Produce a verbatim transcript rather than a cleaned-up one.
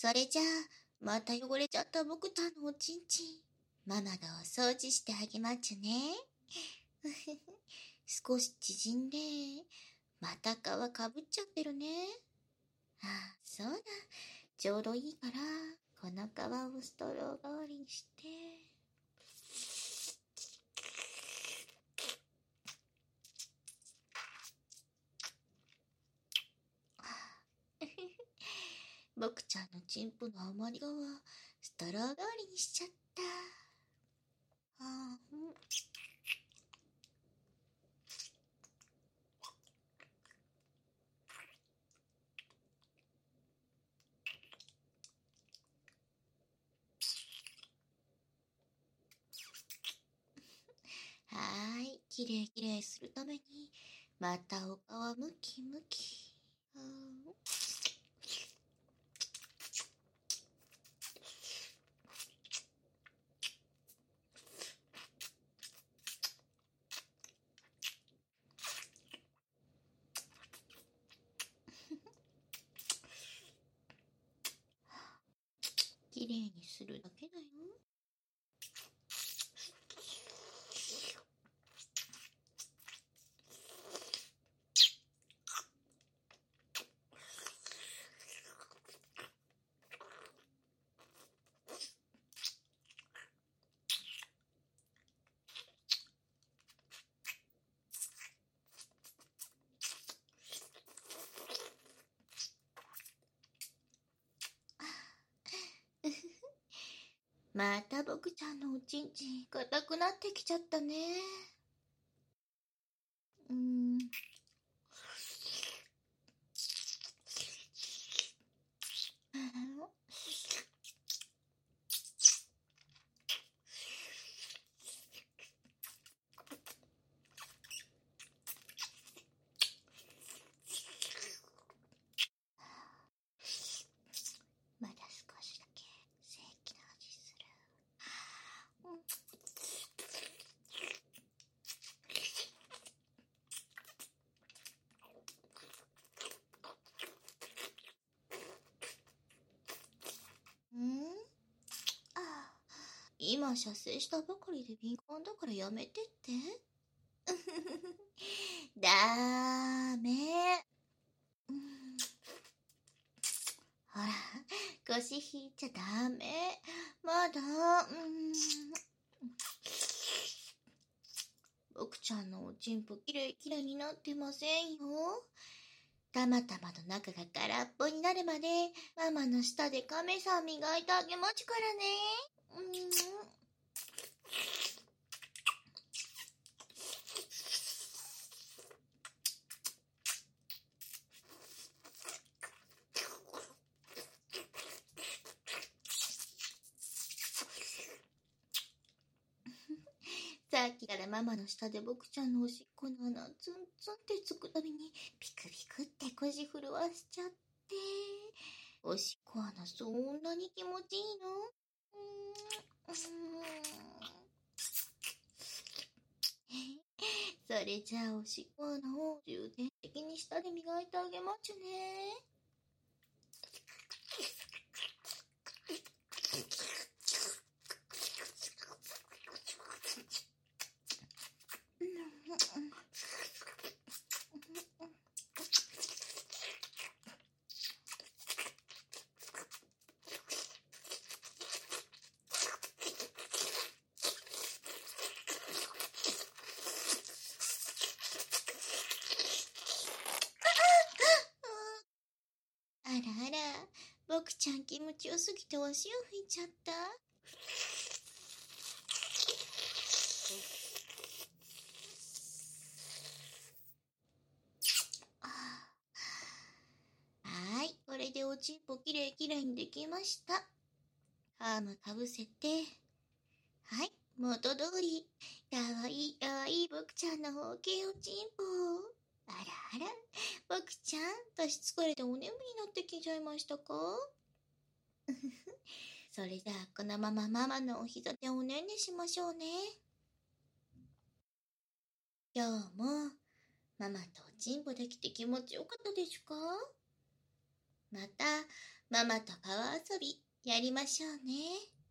それじゃあ、また汚れちゃった僕ちゃんのおちんちん、ママがお掃除してあげまっちゅね。少し縮んで、また皮かぶっちゃってるね。ああ、そうだ。ちょうどいいから、この皮をストロー代わりにして。僕ちゃんのチンポの余り皮、ストロー代わりにしちゃった。あー、うんはーい、きれいきれいするために、またお皮むきむき。あーきれいにするだけだよ。また僕ちゃんのおちんちん硬くなってきちゃったね。うーん。まだ少しだけ正規な味する。うんんあ、今射精したばかりで敏感だからやめてって。ダメ。うんほら、腰引いちゃダメ。まだ、うん。僕ちゃんのおちんぽきれいきれいになってませんよ。たまたまの中が空っぽになるまで、ママの舌で亀さん磨いてあげまちゅからね。うんさっきからママの下で僕ちゃんのおしっこの穴ツンツンってつくたびにピクピクって腰震わしちゃって。おしっこ穴そんなに気持ちいいの？うーん。それじゃあおしっこ穴を重点的に舌で磨いてあげまちゅね。あらあら、僕ちゃん気持ちよすぎて足を拭いちゃった。はーい、これでおちんぽきれいきれいにできました。ハームかぶせて、はい、元通り。かわいいかわいい僕ちゃんの方形おちんぽ。あらあら、僕ちゃん、年疲れてお眠りになってきちゃいましたか？それじゃあ、このままママのお膝でおねんねしましょうね。今日も、ママとおちんぽできて気持ちよかったですか？また、 ママと川遊びやりましょうね。